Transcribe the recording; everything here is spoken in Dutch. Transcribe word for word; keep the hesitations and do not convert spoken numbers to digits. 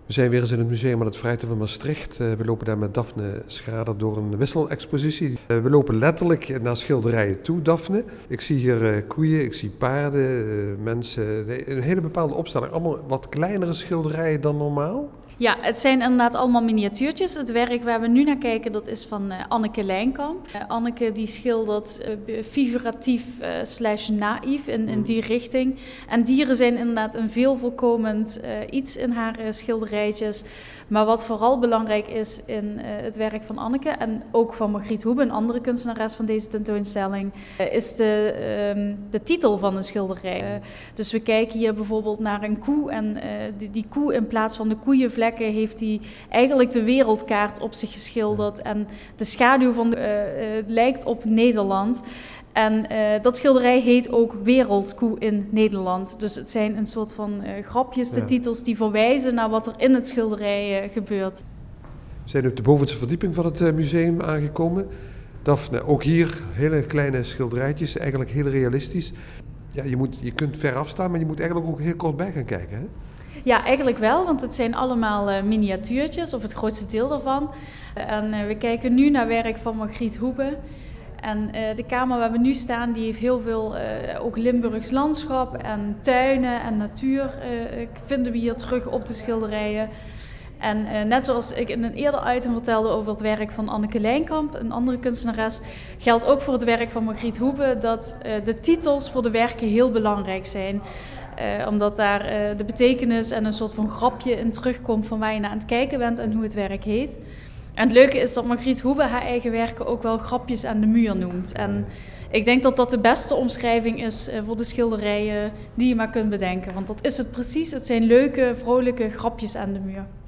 We zijn weer eens in het museum aan het Vrijthof van Maastricht. Uh, we lopen daar met Daphne Schrader door een wisselexpositie. Uh, we lopen letterlijk naar schilderijen toe, Daphne. Ik zie hier uh, koeien, ik zie paarden, uh, mensen. Nee, een hele bepaalde opstelling. Allemaal wat kleinere schilderijen dan normaal. Ja, het zijn inderdaad allemaal miniatuurtjes. Het werk waar we nu naar kijken, dat is van uh, Anneke Lijnkamp. Uh, Anneke die schildert uh, figuratief uh, slash naïef in, in die richting. En dieren zijn inderdaad een veel voorkomend uh, iets in haar uh, schilderijtjes. Maar wat vooral belangrijk is in uh, het werk van Anneke en ook van Margriet Hoebe, een andere kunstenares van deze tentoonstelling, uh, is de, uh, de titel van de schilderij. Uh, dus we kijken hier bijvoorbeeld naar een koe en uh, die, die koe in plaats van de koeienvlekken heeft hij eigenlijk de wereldkaart op zich geschilderd en de schaduw van de, uh, uh, lijkt op Nederland. En uh, dat schilderij heet ook Wereldkoe in Nederland. Dus het zijn een soort van uh, grapjes, de ja. titels die verwijzen naar wat er in het schilderij uh, gebeurt. We zijn op de bovenste verdieping van het uh, museum aangekomen. Daphne, ook hier hele kleine schilderijtjes, eigenlijk heel realistisch. Ja, je, moet, je kunt ver afstaan, maar je moet eigenlijk ook heel kort bij gaan kijken, hè? Ja, eigenlijk wel, want het zijn allemaal uh, miniatuurtjes, of het grootste deel daarvan. Uh, en uh, we kijken nu naar werk van Margriet Hoebe. En uh, de kamer waar we nu staan, die heeft heel veel uh, ook Limburgs landschap en tuinen en natuur uh, vinden we hier terug op de schilderijen. En uh, net zoals ik in een eerder item vertelde over het werk van Anneke Lijnkamp, een andere kunstenares, geldt ook voor het werk van Margriet Hoebe dat uh, de titels voor de werken heel belangrijk zijn. Uh, omdat daar uh, de betekenis en een soort van grapje in terugkomt van waar je naar aan het kijken bent en hoe het werk heet. En het leuke is dat Margriet Hoebe haar eigen werken ook wel grapjes aan de muur noemt. En ik denk dat dat de beste omschrijving is voor de schilderijen die je maar kunt bedenken. Want dat is het precies. Het zijn leuke, vrolijke grapjes aan de muur.